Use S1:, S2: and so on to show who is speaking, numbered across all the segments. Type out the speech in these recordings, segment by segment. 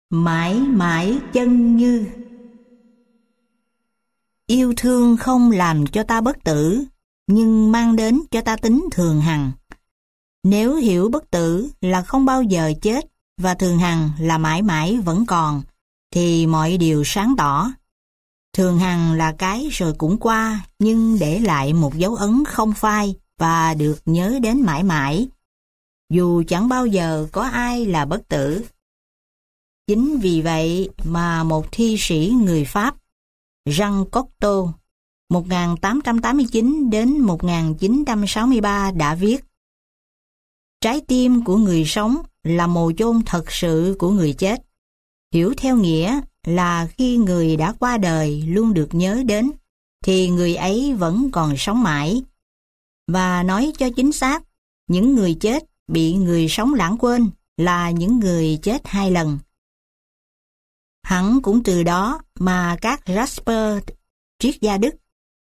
S1: Mãi mãi chân như. Yêu thương không làm cho ta bất tử, nhưng mang đến cho ta tính thường hằng. Nếu hiểu bất tử là không bao giờ chết và thường hằng là mãi mãi vẫn còn, thì mọi điều sáng tỏ. Thường hằng là cái rồi cũng qua, nhưng để lại một dấu ấn không phai và được nhớ đến mãi mãi, dù chẳng bao giờ có ai là bất tử. Chính vì vậy mà một thi sĩ người Pháp, Jean Cocteau, 1889 đến 1963 đã viết: trái tim của người sống là mồ chôn thật sự của người chết. Hiểu theo nghĩa là khi người đã qua đời luôn được nhớ đến, thì người ấy vẫn còn sống mãi. Và nói cho chính xác, những người chết bị người sống lãng quên là những người chết hai lần. Hẳn cũng từ đó mà các Jasper, triết gia Đức,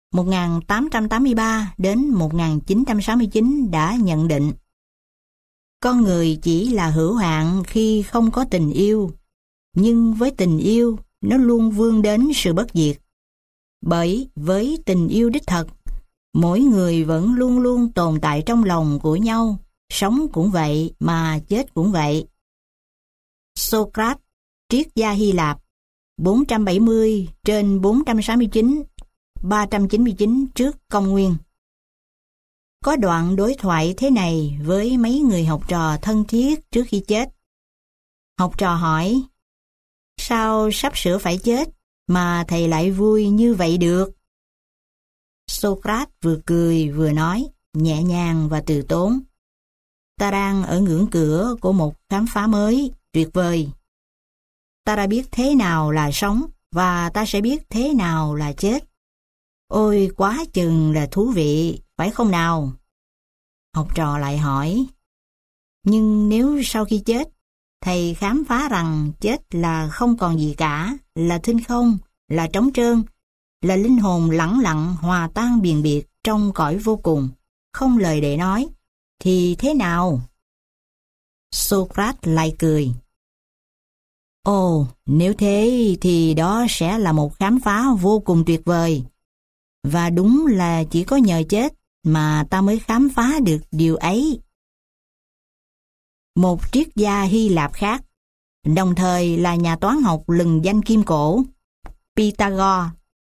S1: 1883 đến 1969 đã nhận định: con người chỉ là hữu hạn khi không có tình yêu, nhưng với tình yêu, nó luôn vươn đến sự bất diệt. Bởi với tình yêu đích thật, mỗi người vẫn luôn luôn tồn tại trong lòng của nhau, sống cũng vậy mà chết cũng vậy. Socrates, triết gia Hy Lạp, 470 trên 469, 399 trước công nguyên. Có đoạn đối thoại thế này với mấy người học trò thân thiết trước khi chết. Học trò hỏi: sao sắp sửa phải chết mà thầy lại vui như vậy được? Socrates vừa cười vừa nói, nhẹ nhàng và từ tốn: ta đang ở ngưỡng cửa của một khám phá mới, tuyệt vời. Ta đã biết thế nào là sống và ta sẽ biết thế nào là chết. Ôi quá chừng là thú vị, phải không nào? Học trò lại hỏi: nhưng nếu sau khi chết, thầy khám phá rằng chết là không còn gì cả, là thinh không, là trống trơn, là linh hồn lẳng lặng hòa tan biền biệt trong cõi vô cùng, không lời để nói, thì thế nào? Socrates lại cười: ồ, nếu thế thì đó sẽ là một khám phá vô cùng tuyệt vời. Và đúng là chỉ có nhờ chết mà ta mới khám phá được điều ấy. Một triết gia Hy Lạp khác, đồng thời là nhà toán học lừng danh kim cổ, Pythagore,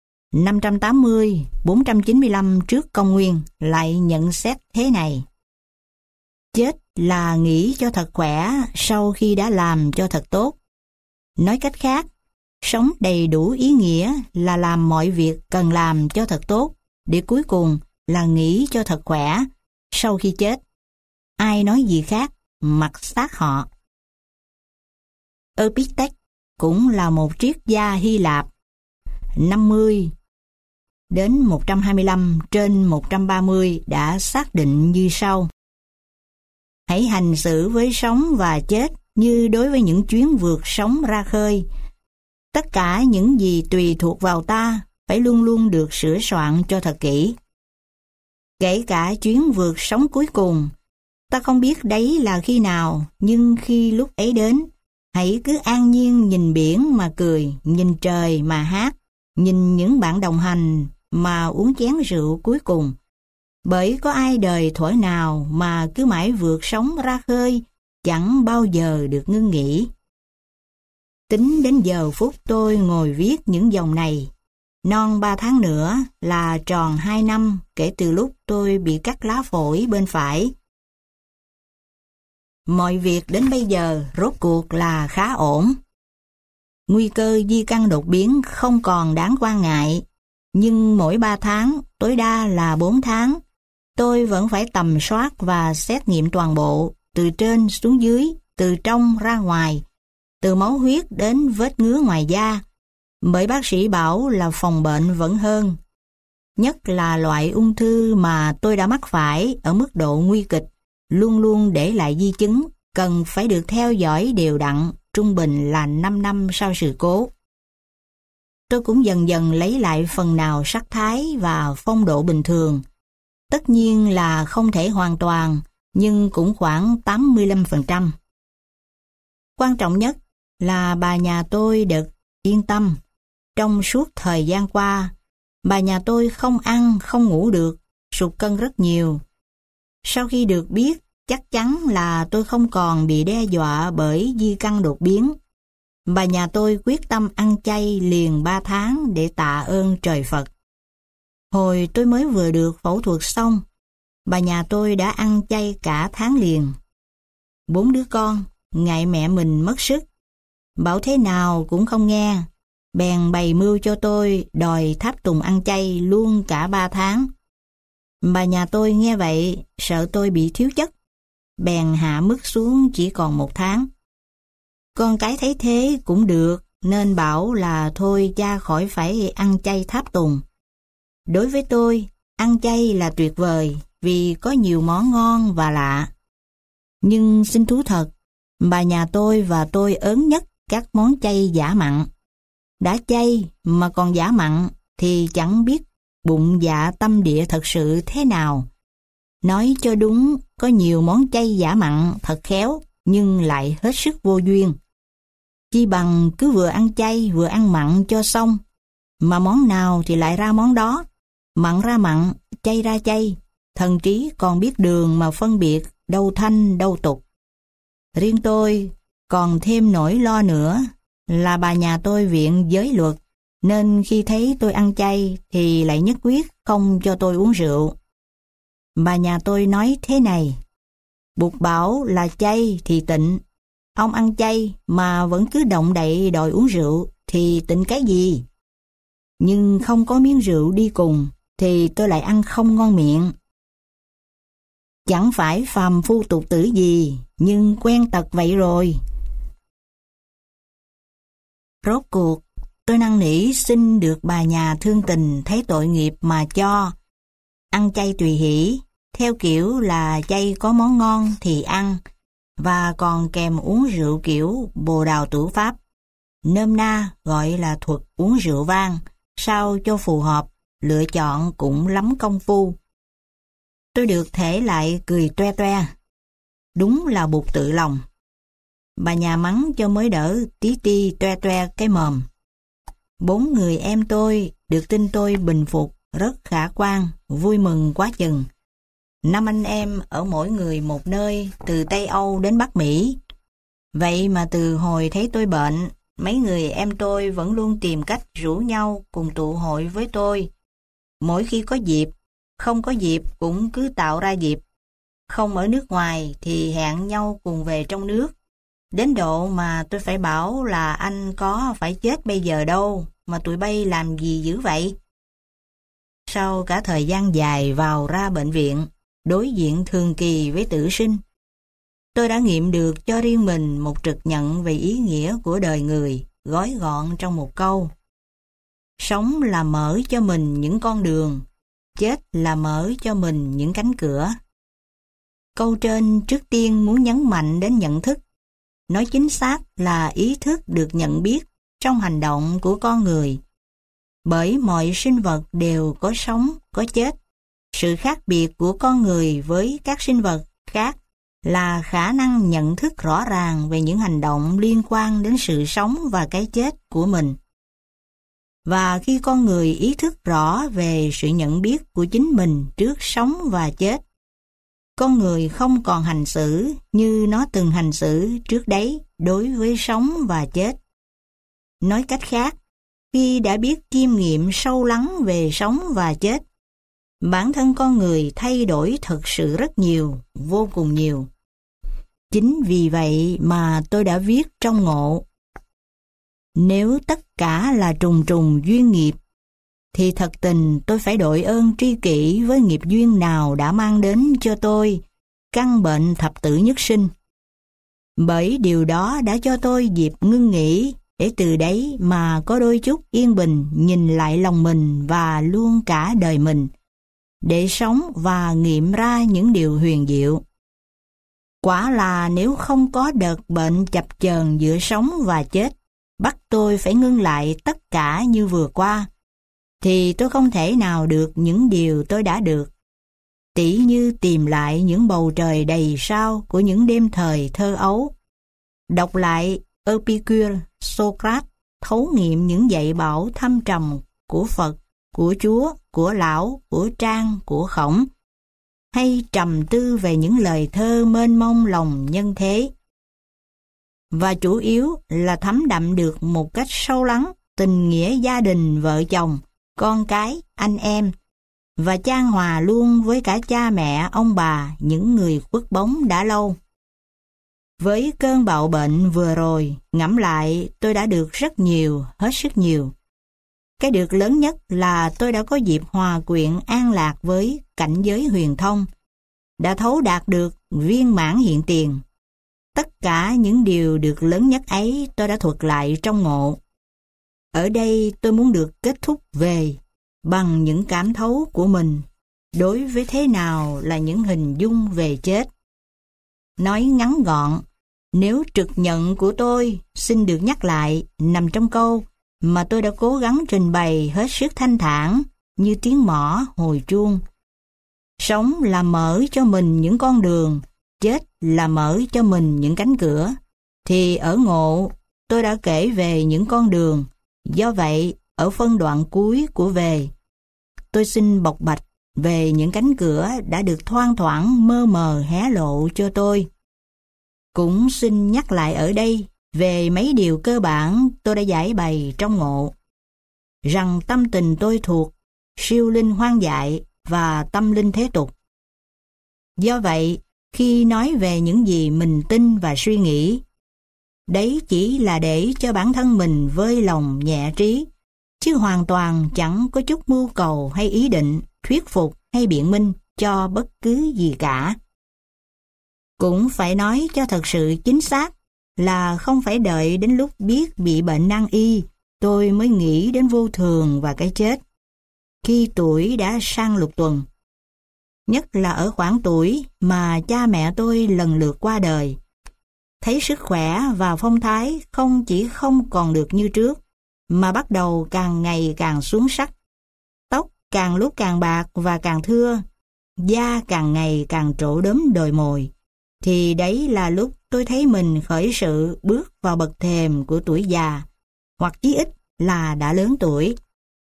S1: 580-495 trước công nguyên, lại nhận xét thế này: chết là nghĩ cho thật khỏe sau khi đã làm cho thật tốt. Nói cách khác, sống đầy đủ ý nghĩa là làm mọi việc cần làm cho thật tốt, để cuối cùng là nghĩ cho thật khỏe sau khi chết. Ai nói gì khác, mặc xác họ. Epictet cũng là một triết gia Hy Lạp, 50 đến 125 trên 130 đã xác định như sau: hãy hành xử với sống và chết như đối với những chuyến vượt sóng ra khơi. Tất cả những gì tùy thuộc vào ta phải luôn luôn được sửa soạn cho thật kỹ. Kể cả chuyến vượt sóng cuối cùng, ta không biết đấy là khi nào, nhưng khi lúc ấy đến, hãy cứ an nhiên nhìn biển mà cười, nhìn trời mà hát, nhìn những bạn đồng hành mà uống chén rượu cuối cùng. Bởi có ai đời thổi nào mà cứ mãi vượt sóng ra khơi, chẳng bao giờ được ngưng nghỉ. Tính đến giờ phút tôi ngồi viết những dòng này, non 3 tháng nữa là tròn 2 năm kể từ lúc tôi bị cắt lá phổi bên phải. Mọi việc đến bây giờ rốt cuộc là khá ổn. Nguy cơ di căn đột biến không còn đáng quan ngại, nhưng mỗi 3 tháng, tối đa là 4 tháng, tôi vẫn phải tầm soát và xét nghiệm toàn bộ, từ trên xuống dưới, từ trong ra ngoài, từ máu huyết đến vết ngứa ngoài da, bởi bác sĩ bảo là phòng bệnh vẫn hơn. Nhất là loại ung thư mà tôi đã mắc phải ở mức độ nguy kịch, luôn luôn để lại di chứng, cần phải được theo dõi đều đặn, trung bình là 5 năm sau sự cố. Tôi cũng dần dần lấy lại phần nào sắc thái và phong độ bình thường. Tất nhiên là không thể hoàn toàn, nhưng cũng khoảng 85%. Quan trọng nhất là bà nhà tôi được yên tâm. Trong suốt thời gian qua, bà nhà tôi không ăn, không ngủ được, sụt cân rất nhiều. Sau khi được biết, chắc chắn là tôi không còn bị đe dọa bởi di căn đột biến. Bà nhà tôi quyết tâm ăn chay liền 3 tháng để tạ ơn trời Phật. Hồi tôi mới vừa được phẫu thuật xong, bà nhà tôi đã ăn chay cả tháng liền. 4 đứa con, ngại mẹ mình mất sức, bảo thế nào cũng không nghe, bèn bày mưu cho tôi đòi tháp tùng ăn chay luôn cả 3 tháng. Bà nhà tôi nghe vậy, sợ tôi bị thiếu chất, bèn hạ mức xuống chỉ còn 1 tháng. Con cái thấy thế cũng được, nên bảo là thôi cha khỏi phải ăn chay tháp tùng. Đối với tôi, ăn chay là tuyệt vời vì có nhiều món ngon và lạ. Nhưng xin thú thật, bà nhà tôi và tôi ớn nhất các món chay giả mặn. Đã chay mà còn giả mặn thì chẳng biết bụng dạ tâm địa thật sự thế nào. Nói cho đúng, có nhiều món chay giả mặn thật khéo nhưng lại hết sức vô duyên. Chi bằng cứ vừa ăn chay vừa ăn mặn cho xong, mà món nào thì lại ra món đó, mặn ra mặn, chay ra chay, thần trí còn biết đường mà phân biệt đâu thanh đâu tục. Riêng tôi còn thêm nỗi lo nữa là bà nhà tôi viện giới luật, nên khi thấy tôi ăn chay thì lại nhất quyết không cho tôi uống rượu. Bà nhà tôi nói thế này: buộc bảo là chay thì tịnh, ông ăn chay mà vẫn cứ động đậy đòi uống rượu thì tịnh cái gì? Nhưng không có miếng rượu đi cùng thì tôi lại ăn không ngon miệng. Chẳng phải phàm phu tục tử gì, nhưng quen tật vậy rồi. Rốt cuộc, tôi năn nỉ xin được bà nhà thương tình thấy tội nghiệp mà cho. Ăn chay tùy hỷ, theo kiểu là chay có món ngon thì ăn, và còn kèm uống rượu kiểu Bồ Đào Tử Pháp. Nôm na gọi là thuật uống rượu vang, sao cho phù hợp, lựa chọn cũng lắm công phu. Tôi được thể lại cười toe toe. Đúng là bụt tự lòng. Bà nhà mắng cho mới đỡ tí ti toe toe cái mồm. 4 người em tôi được tin tôi bình phục rất khả quan, vui mừng quá chừng. 5 anh em ở mỗi người một nơi, từ Tây Âu đến Bắc Mỹ. Vậy mà từ hồi thấy tôi bệnh, mấy người em tôi vẫn luôn tìm cách rủ nhau cùng tụ hội với tôi. Mỗi khi có dịp, không có dịp cũng cứ tạo ra dịp. Không ở nước ngoài thì hẹn nhau cùng về trong nước. Đến độ mà tôi phải bảo là anh có phải chết bây giờ đâu, mà tụi bay làm gì dữ vậy? Sau cả thời gian dài vào ra bệnh viện, đối diện thường kỳ với tử sinh, tôi đã nghiệm được cho riêng mình một trực nhận về ý nghĩa của đời người, gói gọn trong một câu: sống là mở cho mình những con đường, chết là mở cho mình những cánh cửa. Câu trên trước tiên muốn nhấn mạnh đến nhận thức, nói chính xác là ý thức được nhận biết trong hành động của con người. Bởi mọi sinh vật đều có sống, có chết. Sự khác biệt của con người với các sinh vật khác là khả năng nhận thức rõ ràng về những hành động liên quan đến sự sống và cái chết của mình. Và khi con người ý thức rõ về sự nhận biết của chính mình trước sống và chết, con người không còn hành xử như nó từng hành xử trước đấy đối với sống và chết. Nói cách khác, khi đã biết chiêm nghiệm sâu lắng về sống và chết, bản thân con người thay đổi thật sự rất nhiều, vô cùng nhiều. Chính vì vậy mà tôi đã viết trong Ngộ: nếu tất cả là trùng trùng duyên nghiệp, thì thật tình tôi phải đội ơn tri kỷ với nghiệp duyên nào đã mang đến cho tôi căn bệnh thập tử nhất sinh. Bởi điều đó đã cho tôi dịp ngưng nghỉ, để từ đấy mà có đôi chút yên bình nhìn lại lòng mình và luôn cả đời mình, để sống và nghiệm ra những điều huyền diệu. Quả là nếu không có đợt bệnh chập chờn giữa sống và chết, bắt tôi phải ngưng lại tất cả như vừa qua, thì tôi không thể nào được những điều tôi đã được. Tỉ như tìm lại những bầu trời đầy sao của những đêm thời thơ ấu, đọc lại Epicure, Socrates thấu nghiệm những dạy bảo thâm trầm của Phật, của Chúa, của Lão, của Trang, của Khổng, hay trầm tư về những lời thơ mênh mông lòng nhân thế. Và chủ yếu là thấm đậm được một cách sâu lắng tình nghĩa gia đình vợ chồng, con cái, anh em, và chan hòa luôn với cả cha mẹ, ông bà, những người khuất bóng đã lâu. Với cơn bạo bệnh vừa rồi, ngẫm lại tôi đã được rất nhiều, hết sức nhiều. Cái được lớn nhất là tôi đã có dịp hòa quyện an lạc với cảnh giới huyền thông, đã thấu đạt được viên mãn hiện tiền. Tất cả những điều được lớn nhất ấy tôi đã thuật lại trong ngộ. Ở đây tôi muốn được kết thúc về bằng những cảm thấu của mình đối với thế nào là những hình dung về chết. Nói ngắn gọn, nếu trực nhận của tôi xin được nhắc lại nằm trong câu mà tôi đã cố gắng trình bày hết sức thanh thản như tiếng mõ hồi chuông. Sống là mở cho mình những con đường, chết là mở cho mình những cánh cửa. Thì ở ngộ tôi đã kể về những con đường, do vậy ở phân đoạn cuối của về, tôi xin bộc bạch về những cánh cửa đã được thoang thoảng mơ mờ hé lộ cho tôi. Cũng xin nhắc lại ở đây về mấy điều cơ bản tôi đã giải bày trong ngộ, rằng tâm tình tôi thuộc siêu linh hoang dại và tâm linh thế tục. Do vậy, khi nói về những gì mình tin và suy nghĩ, đấy chỉ là để cho bản thân mình vơi lòng nhẹ trí, chứ hoàn toàn chẳng có chút mưu cầu hay ý định thuyết phục hay biện minh cho bất cứ gì cả. Cũng phải nói cho thật sự chính xác là không phải đợi đến lúc biết bị bệnh nan y tôi mới nghĩ đến vô thường và cái chết. Khi tuổi đã sang lục tuần, nhất là ở khoảng tuổi mà cha mẹ tôi lần lượt qua đời, thấy sức khỏe và phong thái không chỉ không còn được như trước, mà bắt đầu càng ngày càng xuống sắc. Tóc càng lúc càng bạc và càng thưa, da càng ngày càng trổ đốm đồi mồi, thì đấy là lúc tôi thấy mình khởi sự bước vào bậc thềm của tuổi già, hoặc chí ít là đã lớn tuổi.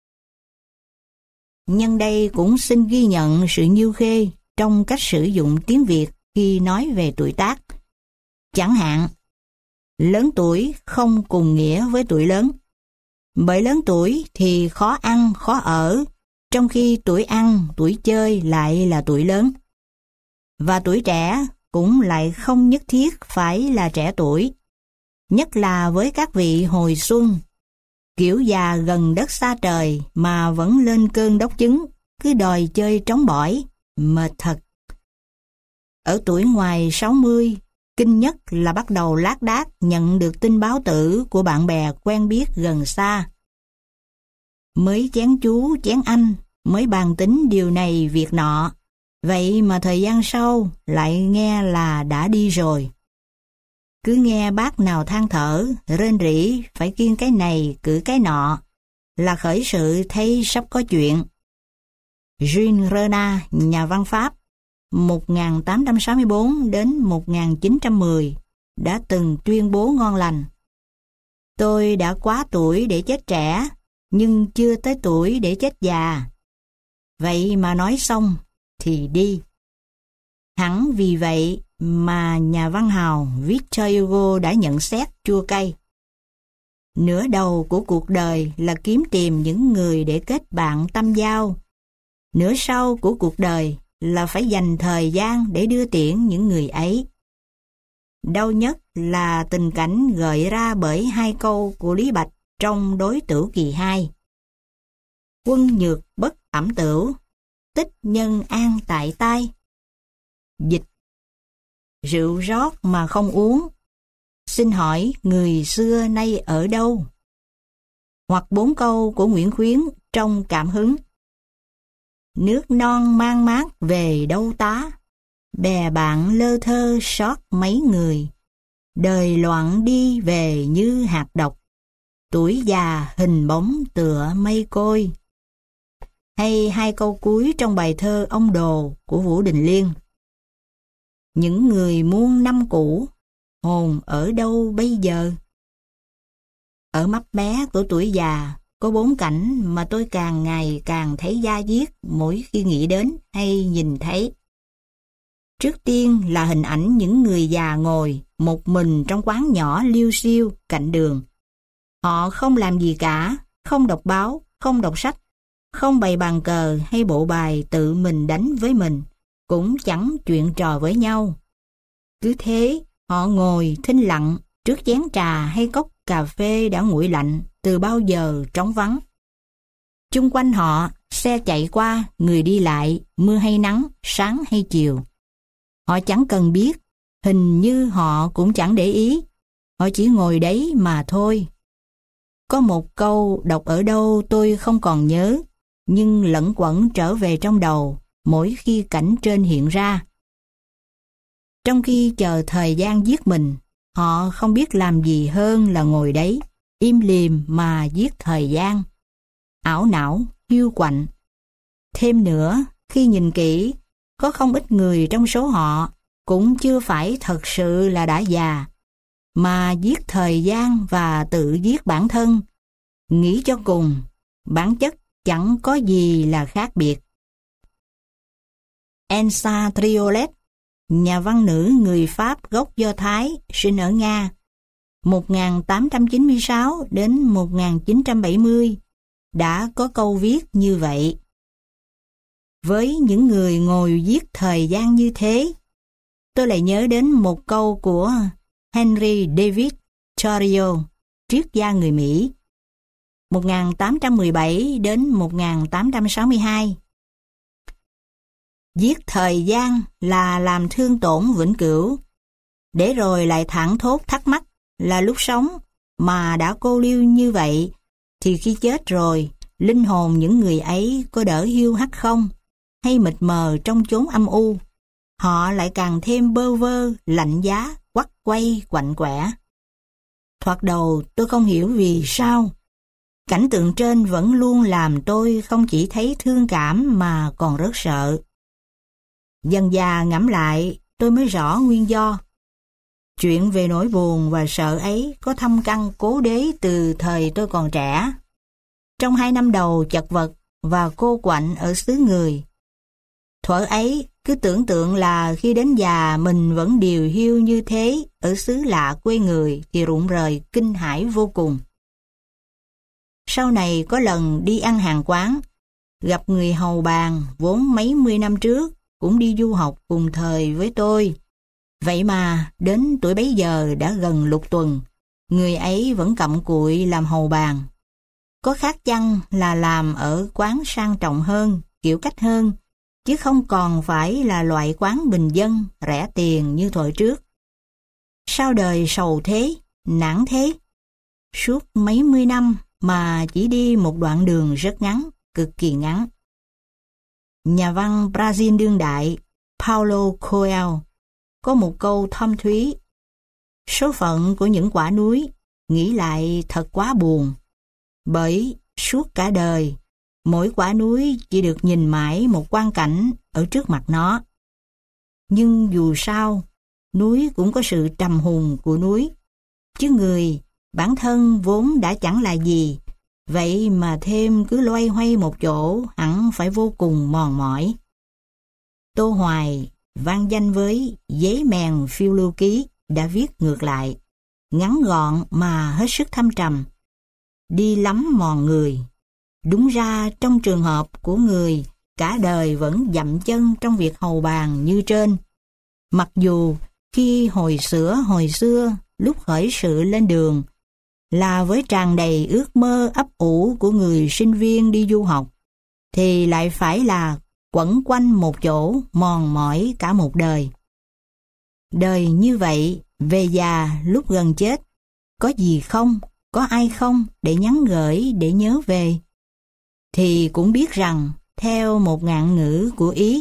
S1: Nhân đây cũng xin ghi nhận sự nhiêu khê trong cách sử dụng tiếng Việt khi nói về tuổi tác. Chẳng hạn, lớn tuổi không cùng nghĩa với tuổi lớn. Bởi lớn tuổi thì khó ăn, khó ở, trong khi tuổi ăn, tuổi chơi lại là tuổi lớn. Và tuổi trẻ cũng lại không nhất thiết phải là trẻ tuổi, nhất là với các vị hồi xuân, kiểu già gần đất xa trời mà vẫn lên cơn đốc chứng, cứ đòi chơi trống bỏi, mệt thật. Ở tuổi ngoài 60, kinh nhất là bắt đầu lác đác nhận được tin báo tử của bạn bè quen biết gần xa. Mới chén chú, chén anh, mới bàn tính điều này việc nọ, vậy mà thời gian sau lại nghe là đã đi rồi. Cứ nghe bác nào than thở, rên rỉ, phải kiêng cái này, cử cái nọ, là khởi sự thấy sắp có chuyện. Jean Renard, nhà văn Pháp, 1864 đến 1910, đã từng tuyên bố ngon lành: tôi đã quá tuổi để chết trẻ, nhưng chưa tới tuổi để chết già. Vậy mà nói xong thì đi. Hẳn vì vậy mà nhà văn hào Victor Hugo đã nhận xét chua cay. Nửa đầu của cuộc đời là kiếm tìm những người để kết bạn tâm giao. Nửa sau của cuộc đời là phải dành thời gian để đưa tiễn những người ấy. Đau nhất là tình cảnh gợi ra bởi hai câu của Lý Bạch trong Đối Tửu kỳ 2. Quân nhược bất ẩm tửu, tích nhân an tại tai. Dịch: rượu rót mà không uống, xin hỏi người xưa nay ở đâu? Hoặc 4 câu của Nguyễn Khuyến trong Cảm hứng: nước non mang mát về đâu tá, bè bạn lơ thơ sót mấy người, đời loạn đi về như hạt độc, tuổi già hình bóng tựa mây côi. Hay hai câu cuối trong bài thơ Ông Đồ của Vũ Đình Liên: những người muôn năm cũ, hồn ở đâu bây giờ? Ở mắt bé của tuổi già, có 4 cảnh mà tôi càng ngày càng thấy da diết mỗi khi nghĩ đến hay nhìn thấy. Trước tiên là hình ảnh những người già ngồi một mình trong quán nhỏ liêu xiêu cạnh đường. Họ không làm gì cả, không đọc báo, không đọc sách, không bày bàn cờ hay bộ bài tự mình đánh với mình, cũng chẳng chuyện trò với nhau. Cứ thế, họ ngồi thinh lặng trước chén trà hay cốc cà phê đã nguội lạnh từ bao giờ trống vắng. Chung quanh họ, xe chạy qua, người đi lại, mưa hay nắng, sáng hay chiều. Họ chẳng cần biết, hình như họ cũng chẳng để ý. Họ chỉ ngồi đấy mà thôi. Có một câu đọc ở đâu tôi không còn nhớ, nhưng lẩn quẩn trở về trong đầu mỗi khi cảnh trên hiện ra. Trong khi chờ thời gian giết mình, họ không biết làm gì hơn là ngồi đấy, im lìm mà giết thời gian. Ảo não, hiu quạnh. Thêm nữa, khi nhìn kỹ, có không ít người trong số họ cũng chưa phải thật sự là đã già, mà giết thời gian và tự giết bản thân. Nghĩ cho cùng, bản chất chẳng có gì là khác biệt. Elsa Triolet, nhà văn nữ người Pháp gốc Do Thái, sinh ở Nga, 1896 đến 1970, đã có câu viết như vậy. Với những người ngồi giết thời gian như thế, tôi lại nhớ đến một câu của Henry David Thoreau, triết gia người Mỹ, 1817 đến 1862. Giết thời gian là làm thương tổn vĩnh cửu, để rồi lại thảng thốt thắc mắc là lúc sống mà đã cô liêu như vậy, thì khi chết rồi, linh hồn những người ấy có đỡ hiu hắt không, hay mịt mờ trong chốn âm u, họ lại càng thêm bơ vơ, lạnh giá, quắt quay, quạnh quẻ. Thoạt đầu tôi không hiểu vì sao. Cảnh tượng trên vẫn luôn làm tôi không chỉ thấy thương cảm mà còn rất sợ. Dần dà ngẫm lại, tôi mới rõ nguyên do. Chuyện về nỗi buồn và sợ ấy có thâm căn cố đế từ thời tôi còn trẻ. Trong 2 năm đầu chật vật và cô quạnh ở xứ người, thuở ấy cứ tưởng tượng là khi đến già mình vẫn điều hiu như thế ở xứ lạ quê người thì rụng rời kinh hãi vô cùng. Sau này có lần đi ăn hàng quán, gặp người hầu bàn vốn mấy mươi năm trước cũng đi du học cùng thời với tôi. Vậy mà đến tuổi bấy giờ đã gần lục tuần, người ấy vẫn cặm cụi làm hầu bàn. Có khác chăng là làm ở quán sang trọng hơn, kiểu cách hơn, chứ không còn phải là loại quán bình dân, rẻ tiền như thời trước. Sao đời sầu thế, nản thế? Suốt mấy mươi năm mà chỉ đi một đoạn đường rất ngắn, cực kỳ ngắn. Nhà văn Brazil đương đại Paulo Coelho có một câu thâm thúy: số phận của những quả núi nghĩ lại thật quá buồn, bởi suốt cả đời mỗi quả núi chỉ được nhìn mãi một quang cảnh ở trước mặt nó. Nhưng dù sao, núi cũng có sự trầm hùng của núi, chứ người bản thân vốn đã chẳng là gì, vậy mà thêm cứ loay hoay một chỗ hẳn phải vô cùng mòn mỏi. Tô Hoài, vang danh với Giấy mèn phiêu lưu ký, đã viết ngược lại, ngắn gọn mà hết sức thâm trầm: đi lắm mòn người. Đúng ra trong trường hợp của người cả đời vẫn dậm chân trong việc hầu bàn như trên, mặc dù khi hồi xưa lúc khởi sự lên đường là với tràn đầy ước mơ ấp ủ của người sinh viên đi du học, thì lại phải là quẩn quanh một chỗ mòn mỏi cả một đời. Đời như vậy, về già lúc gần chết, có gì không, có ai không để nhắn gửi, để nhớ về? Thì cũng biết rằng, theo một ngạn ngữ của Ý,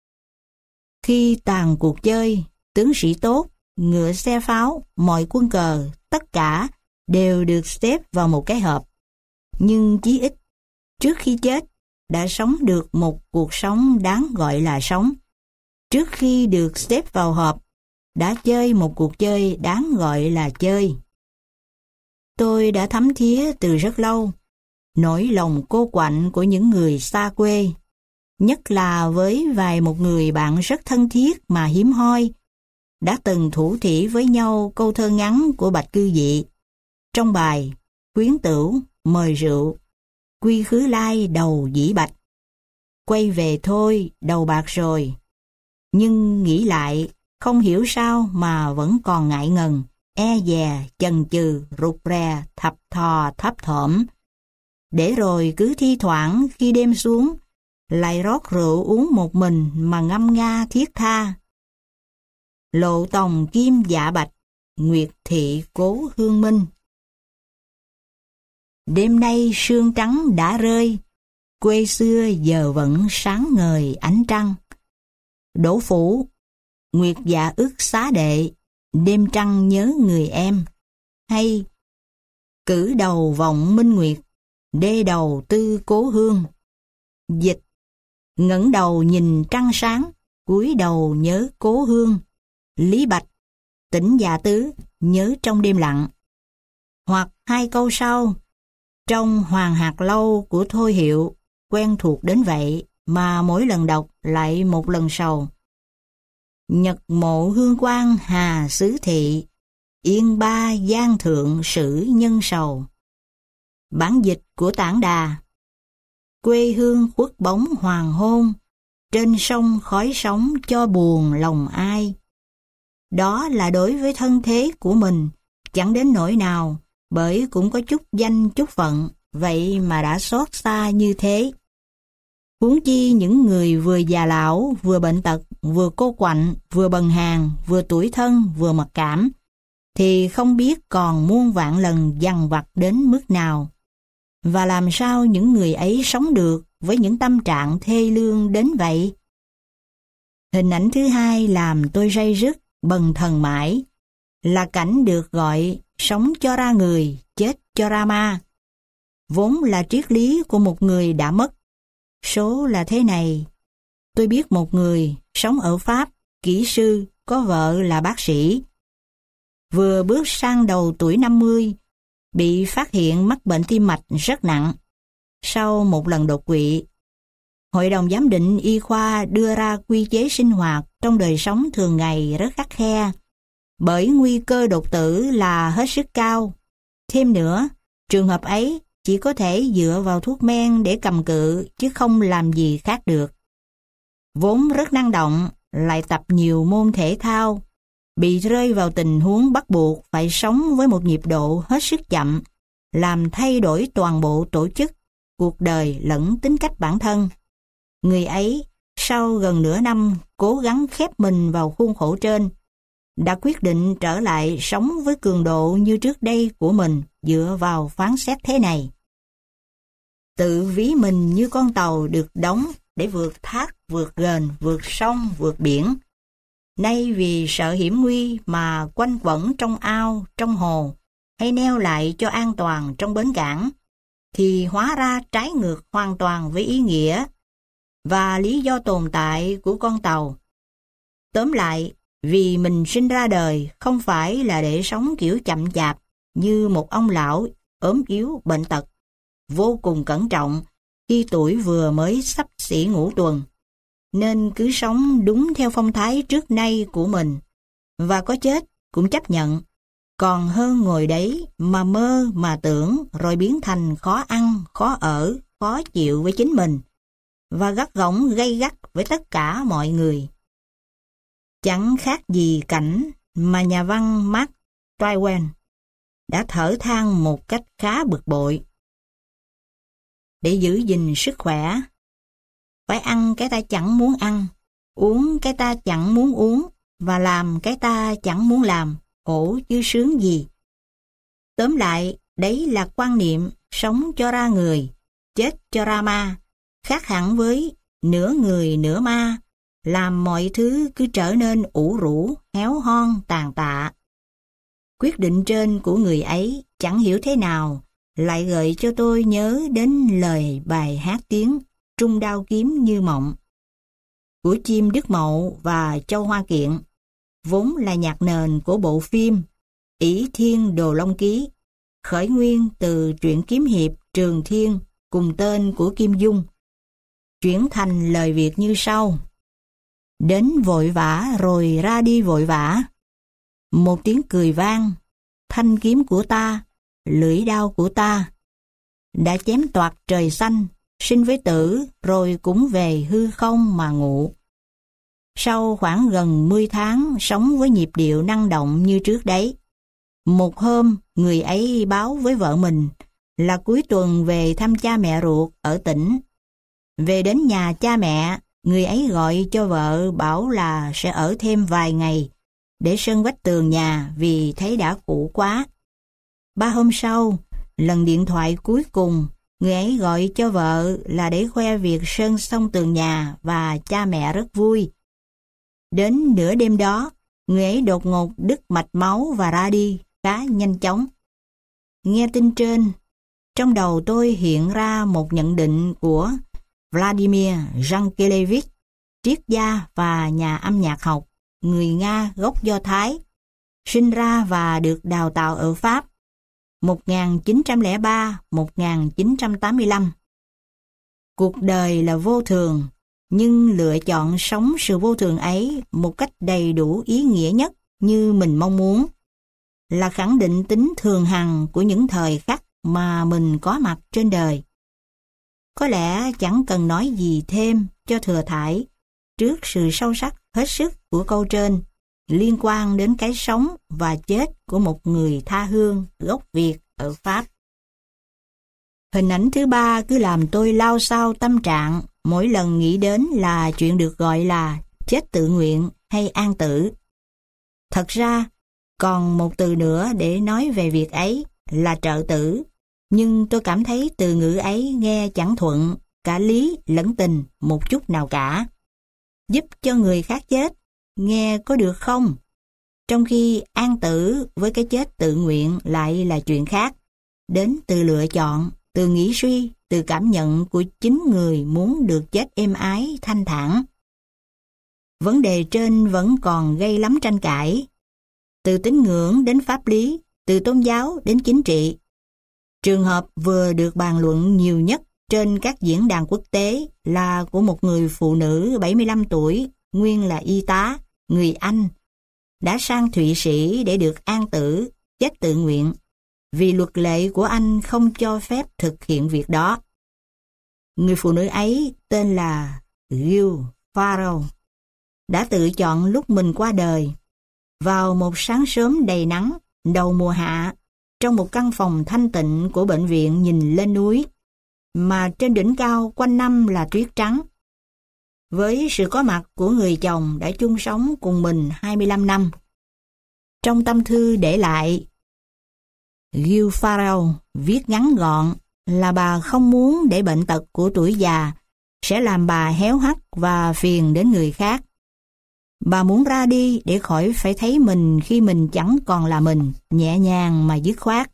S1: khi tàn cuộc chơi, tướng sĩ tốt, ngựa xe pháo, mọi quân cờ, tất cả đều được xếp vào một cái hộp. Nhưng chí ít, trước khi chết, đã sống được một cuộc sống đáng gọi là sống. Trước khi được xếp vào hộp, đã chơi một cuộc chơi đáng gọi là chơi. Tôi đã thấm thía từ rất lâu nỗi lòng cô quạnh của những người xa quê, nhất là với một người bạn rất thân thiết mà hiếm hoi, đã từng thủ thỉ với nhau câu thơ ngắn của Bạch Cư Dị. Trong bài Khuyến Tửu mời rượu, quy khứ lai đầu dĩ bạch, quay về thôi đầu bạc rồi. Nhưng nghĩ lại, không hiểu sao mà vẫn còn ngại ngần, e dè, chần chừ, rụt rè, thập thò, thấp thỏm. Để rồi cứ thi thoảng khi đêm xuống, lại rót rượu uống một mình mà ngâm nga thiết tha. Lộ tòng kim dạ bạch, nguyệt thị cố hương minh. Đêm nay sương trắng đã rơi, quê xưa giờ vẫn sáng ngời ánh trăng. Đỗ Phủ, nguyệt dạ ức xá đệ, đêm trăng nhớ người em. Hay cử đầu vọng minh nguyệt, đê đầu tư cố hương. Dịch, ngẩng đầu nhìn trăng sáng, cúi đầu nhớ cố hương. Lý Bạch, tỉnh dạ tứ, nhớ trong đêm lặng. Hoặc hai câu sau, trong Hoàng Hạt Lâu của Thôi Hiệu, quen thuộc đến vậy mà mỗi lần đọc lại một lần sầu. Nhật mộ hương quang hà xứ thị, yên ba giang thượng sử nhân sầu. Bản dịch của Tản Đà. Quê hương khuất bóng hoàng hôn, trên sông khói sóng cho buồn lòng ai. Đó là đối với thân thế của mình, chẳng đến nỗi nào, bởi cũng có chút danh chút phận, vậy mà đã xót xa như thế. Huống chi những người vừa già lão, vừa bệnh tật, vừa cô quạnh, vừa bần hàn, vừa tủi thân, vừa mặc cảm, thì không biết còn muôn vạn lần dằn vặt đến mức nào. Và làm sao những người ấy sống được với những tâm trạng thê lương đến vậy? Hình ảnh thứ hai làm tôi ray rứt, bần thần mãi, là cảnh được gọi sống cho ra người, chết cho ra ma. Vốn là triết lý của một người đã mất. Số là thế này, tôi biết một người sống ở Pháp, kỹ sư, có vợ là bác sĩ. Vừa bước sang đầu tuổi 50, bị phát hiện mắc bệnh tim mạch rất nặng. Sau một lần đột quỵ, Hội đồng giám định y khoa đưa ra quy chế sinh hoạt trong đời sống thường ngày rất khắt khe, bởi nguy cơ đột tử là hết sức cao. Thêm nữa, trường hợp ấy chỉ có thể dựa vào thuốc men để cầm cự chứ không làm gì khác được. Vốn rất năng động, lại tập nhiều môn thể thao, bị rơi vào tình huống bắt buộc phải sống với một nhịp độ hết sức chậm, làm thay đổi toàn bộ tổ chức, cuộc đời lẫn tính cách bản thân. Người ấy, sau gần nửa năm cố gắng khép mình vào khuôn khổ trên, đã quyết định trở lại sống với cường độ như trước đây của mình dựa vào phán xét thế này. Tự ví mình như con tàu được đóng để vượt thác, vượt ghềnh, vượt sông, vượt biển. Nay vì sợ hiểm nguy mà quanh quẩn trong ao, trong hồ, hay neo lại cho an toàn trong bến cảng, thì hóa ra trái ngược hoàn toàn với ý nghĩa và lý do tồn tại của con tàu. Tóm lại, vì mình sinh ra đời không phải là để sống kiểu chậm chạp như một ông lão ốm yếu bệnh tật, vô cùng cẩn trọng khi tuổi vừa mới xấp xỉ ngũ tuần, nên cứ sống đúng theo phong thái trước nay của mình, và có chết cũng chấp nhận, còn hơn ngồi đấy mà mơ mà tưởng rồi biến thành khó ăn, khó ở, khó chịu với chính mình, và gắt gỏng gay gắt với tất cả mọi người. Chẳng khác gì cảnh mà nhà văn Mark Twain đã thở than một cách khá bực bội. Để giữ gìn sức khỏe, phải ăn cái ta chẳng muốn ăn, uống cái ta chẳng muốn uống, và làm cái ta chẳng muốn làm, khổ chứ sướng gì. Tóm lại, đấy là quan niệm sống cho ra người, chết cho ra ma, khác hẳn với nửa người nửa ma, làm mọi thứ cứ trở nên ủ rũ, héo hon, tàn tạ. Quyết định trên của người ấy chẳng hiểu thế nào lại gợi cho tôi nhớ đến lời bài hát tiếng Trung Đao Kiếm Như Mộng của Chim Đức Mậu và Châu Hoa Kiện, vốn là nhạc nền của bộ phim Ỷ Thiên Đồ Long Ký, khởi nguyên từ truyện kiếm hiệp Trường Thiên cùng tên của Kim Dung, chuyển thành lời Việt như sau: đến vội vã rồi ra đi vội vã. Một tiếng cười vang, thanh kiếm của ta, lưỡi đao của ta, đã chém toạc trời xanh, sinh với tử, rồi cũng về hư không mà ngụ. Sau khoảng gần 10 tháng sống với nhịp điệu năng động như trước đấy, một hôm người ấy báo với vợ mình là cuối tuần về thăm cha mẹ ruột ở tỉnh. Về đến nhà cha mẹ, người ấy gọi cho vợ bảo là sẽ ở thêm vài ngày để sơn vách tường nhà vì thấy đã cũ quá. 3 hôm sau, lần điện thoại cuối cùng, người ấy gọi cho vợ là để khoe việc sơn xong tường nhà và cha mẹ rất vui. Đến nửa đêm đó, người ấy đột ngột đứt mạch máu và ra đi khá nhanh chóng. Nghe tin trên, trong đầu tôi hiện ra một nhận định của Vladimir Yankelevich, triết gia và nhà âm nhạc học, người Nga gốc Do Thái, sinh ra và được đào tạo ở Pháp 1903-1985. Cuộc đời là vô thường, nhưng lựa chọn sống sự vô thường ấy một cách đầy đủ ý nghĩa nhất như mình mong muốn, là khẳng định tính thường hằng của những thời khắc mà mình có mặt trên đời. Có lẽ chẳng cần nói gì thêm cho thừa thãi trước sự sâu sắc hết sức của câu trên liên quan đến cái sống và chết của một người tha hương gốc Việt ở Pháp. Hình ảnh thứ ba cứ làm tôi lao xao tâm trạng mỗi lần nghĩ đến là chuyện được gọi là chết tự nguyện hay an tử. Thật ra, còn một từ nữa để nói về việc ấy là trợ tử, nhưng tôi cảm thấy từ ngữ ấy nghe chẳng thuận cả lý lẫn tình một chút nào cả. Giúp cho người khác chết, nghe có được không? Trong khi an tử với cái chết tự nguyện lại là chuyện khác, đến từ lựa chọn, từ nghĩ suy, từ cảm nhận của chính người muốn được chết êm ái, thanh thản. Vấn đề trên vẫn còn gây lắm tranh cãi, từ tín ngưỡng đến pháp lý, từ tôn giáo đến chính trị. Trường hợp vừa được bàn luận nhiều nhất trên các diễn đàn quốc tế là của một người phụ nữ 75 tuổi, nguyên là y tá, người Anh, đã sang Thụy Sĩ để được an tử, chết tự nguyện, vì luật lệ của Anh không cho phép thực hiện việc đó. Người phụ nữ ấy tên là Jill Farrell, đã tự chọn lúc mình qua đời, vào một sáng sớm đầy nắng, đầu mùa hạ, trong một căn phòng thanh tịnh của bệnh viện nhìn lên núi, mà trên đỉnh cao quanh năm là tuyết trắng. Với sự có mặt của người chồng đã chung sống cùng mình 25 năm. Trong tâm thư để lại, Jill Farrell viết ngắn gọn là bà không muốn để bệnh tật của tuổi già sẽ làm bà héo hắt và phiền đến người khác. Bà muốn ra đi để khỏi phải thấy mình khi mình chẳng còn là mình, nhẹ nhàng mà dứt khoát.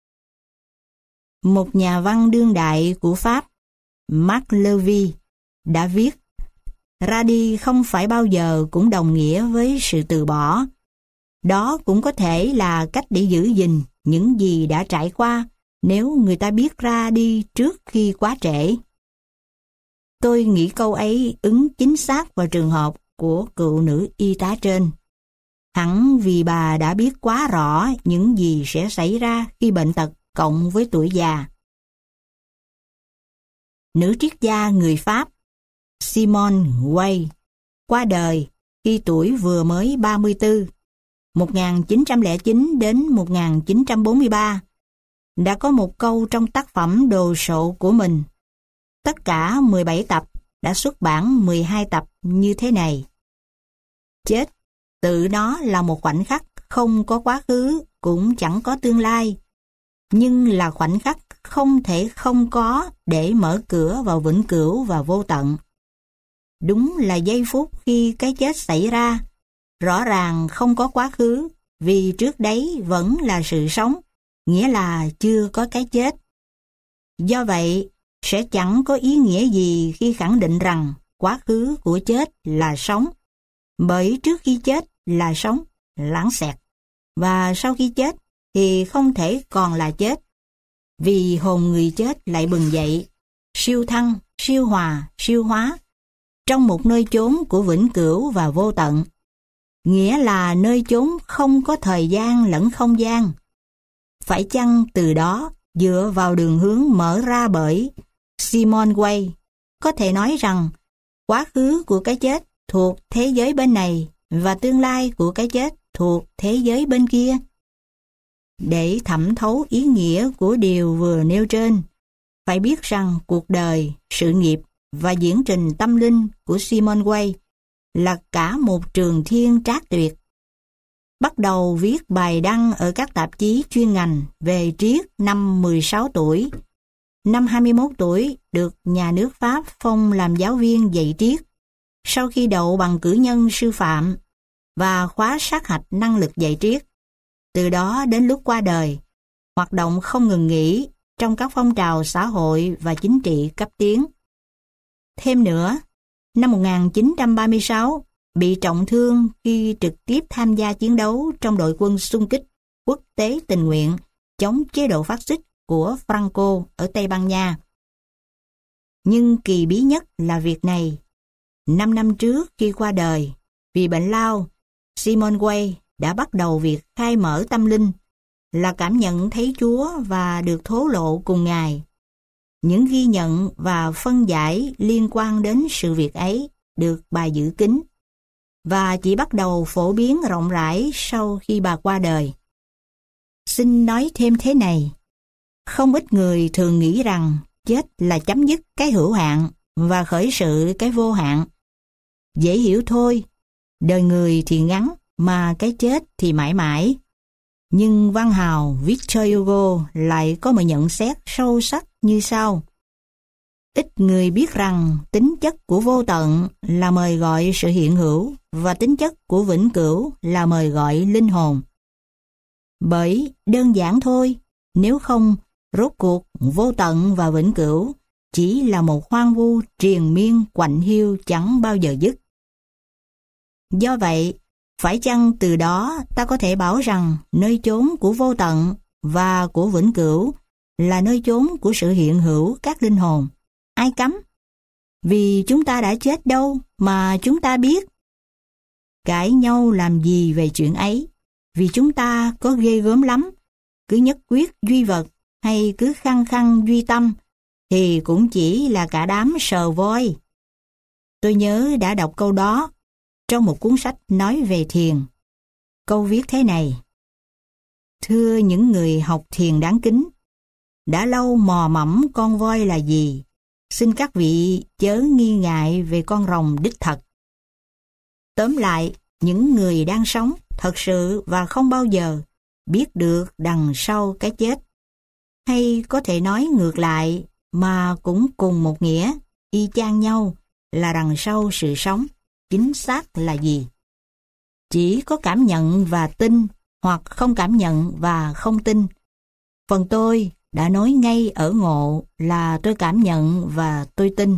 S1: Một nhà văn đương đại của Pháp, Marc Levy, đã viết: ra đi không phải bao giờ cũng đồng nghĩa với sự từ bỏ. Đó cũng có thể là cách để giữ gìn những gì đã trải qua nếu người ta biết ra đi trước khi quá trễ. Tôi nghĩ câu ấy ứng chính xác vào trường hợp của cựu nữ y tá trên. Hẳn vì bà đã biết quá rõ những gì sẽ xảy ra khi bệnh tật cộng với tuổi già. Nữ triết gia người Pháp Simone Weil qua đời khi tuổi vừa mới 34, 1909 đến 1943, đã có một câu trong tác phẩm đồ sộ của mình. Tất cả 17 tập đã xuất bản 12 tập như thế này: chết, tự nó là một khoảnh khắc không có quá khứ, cũng chẳng có tương lai, nhưng là khoảnh khắc không thể không có để mở cửa vào vĩnh cửu và vô tận. Đúng là giây phút khi cái chết xảy ra, rõ ràng không có quá khứ, vì trước đấy vẫn là sự sống, nghĩa là chưa có cái chết. Do vậy, sẽ chẳng có ý nghĩa gì khi khẳng định rằng quá khứ của chết là sống, bởi trước khi chết là sống, lãng xẹt, và sau khi chết thì không thể còn là chết, vì hồn người chết lại bừng dậy, siêu thăng, siêu hòa, siêu hóa, trong một nơi chốn của vĩnh cửu và vô tận, nghĩa là nơi chốn không có thời gian lẫn không gian. Phải chăng từ đó, dựa vào đường hướng mở ra bởi Simone Weil, có thể nói rằng quá khứ của cái chết thuộc thế giới bên này và tương lai của cái chết thuộc thế giới bên kia? Để thẩm thấu ý nghĩa của điều vừa nêu trên, phải biết rằng cuộc đời, sự nghiệp và diễn trình tâm linh của Simone Weil là cả một trường thiên trác tuyệt. Bắt đầu viết bài đăng ở các tạp chí chuyên ngành về triết năm 16 tuổi. Năm 21 tuổi được nhà nước Pháp phong làm giáo viên dạy triết, sau khi đậu bằng cử nhân sư phạm và khóa sát hạch năng lực dạy triết. Từ đó đến lúc qua đời, hoạt động không ngừng nghỉ trong các phong trào xã hội và chính trị cấp tiến. Thêm nữa, năm 1936, bị trọng thương khi trực tiếp tham gia chiến đấu trong đội quân xung kích quốc tế tình nguyện chống chế độ phát xít của Franco ở Tây Ban Nha. Nhưng kỳ bí nhất là việc này. 5 năm trước khi qua đời, vì bệnh lao, Simone Weil đã bắt đầu việc khai mở tâm linh, là cảm nhận thấy Chúa và được thổ lộ cùng Ngài. Những ghi nhận và phân giải liên quan đến sự việc ấy được bà giữ kín, và chỉ bắt đầu phổ biến rộng rãi sau khi bà qua đời. Xin nói thêm thế này, không ít người thường nghĩ rằng chết là chấm dứt cái hữu hạn và khởi sự cái vô hạn. Dễ hiểu thôi, đời người thì ngắn mà cái chết thì mãi mãi. Nhưng văn hào Victor Hugo lại có một nhận xét sâu sắc như sau. Ít người biết rằng tính chất của vô tận là mời gọi sự hiện hữu và tính chất của vĩnh cửu là mời gọi linh hồn. Bởi đơn giản thôi, nếu không, rốt cuộc vô tận và vĩnh cửu chỉ là một hoang vu triền miên quạnh hiu chẳng bao giờ dứt. Do vậy, phải chăng từ đó ta có thể bảo rằng nơi chốn của vô tận và của vĩnh cửu là nơi chốn của sự hiện hữu các linh hồn? Ai cấm? Vì chúng ta đã chết đâu mà chúng ta biết. Cãi nhau làm gì về chuyện ấy? Vì chúng ta có ghê gớm lắm, cứ nhất quyết duy vật hay cứ khăng khăng duy tâm, thì cũng chỉ là cả đám sờ voi. Tôi nhớ đã đọc câu đó trong một cuốn sách nói về thiền. Câu viết thế này: Thưa những người học thiền đáng kính, đã lâu mò mẫm con voi là gì, xin các vị chớ nghi ngại về con rồng đích thật. Tóm lại, những người đang sống thật sự và không bao giờ biết được đằng sau cái chết. Hay có thể nói ngược lại mà cũng cùng một nghĩa, y chang nhau, là đằng sau sự sống, chính xác là gì? Chỉ có cảm nhận và tin, hoặc không cảm nhận và không tin. Phần tôi đã nói ngay ở ngộ là tôi cảm nhận và tôi tin.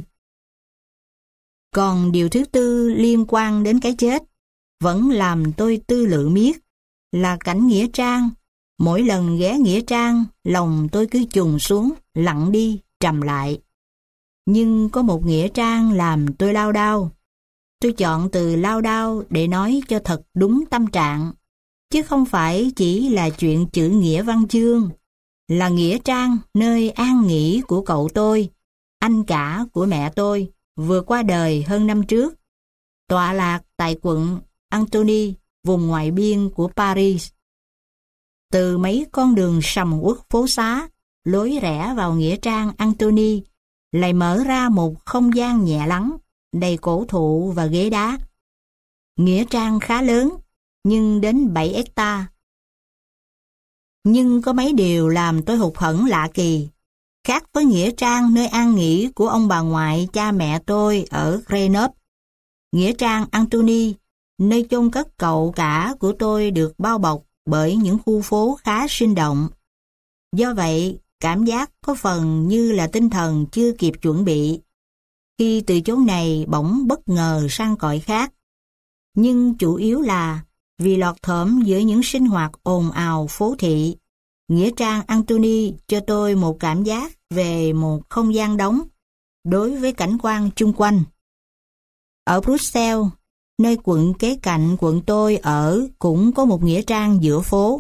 S1: Còn điều thứ tư liên quan đến cái chết, vẫn làm tôi tư lự miết, là cảnh nghĩa trang. Mỗi lần ghé nghĩa trang, lòng tôi cứ chùng xuống, lặng đi, trầm lại. Nhưng có một nghĩa trang làm tôi lao đao. Tôi chọn từ lao đao để nói cho thật đúng tâm trạng, chứ không phải chỉ là chuyện chữ nghĩa văn chương. Là nghĩa trang nơi an nghỉ của cậu tôi, anh cả của mẹ tôi, vừa qua đời hơn năm trước, tọa lạc tại quận Antony, vùng ngoại biên của Paris. Từ mấy con đường sầm uất phố xá, lối rẽ vào nghĩa trang Antony lại mở ra một không gian nhẹ lắng, đầy cổ thụ và ghế đá. Nghĩa trang khá lớn, nhưng đến 7 hecta. Nhưng có mấy điều làm tôi hụt hẫng lạ kỳ. Khác với nghĩa trang nơi an nghỉ của ông bà ngoại cha mẹ tôi ở Grenoble, nghĩa trang Antony, nơi chôn cất cậu cả của tôi, được bao bọc bởi những khu phố khá sinh động. Do vậy, cảm giác có phần như là tinh thần chưa kịp chuẩn bị, khi từ chốn này bỗng bất ngờ sang cõi khác. Nhưng chủ yếu là vì lọt thỏm giữa những sinh hoạt ồn ào phố thị, Nghĩa trang Antony cho tôi một cảm giác về một không gian đóng đối với cảnh quan chung quanh. Ở Bruxelles, nơi quận kế cạnh quận tôi ở cũng có một nghĩa trang giữa phố,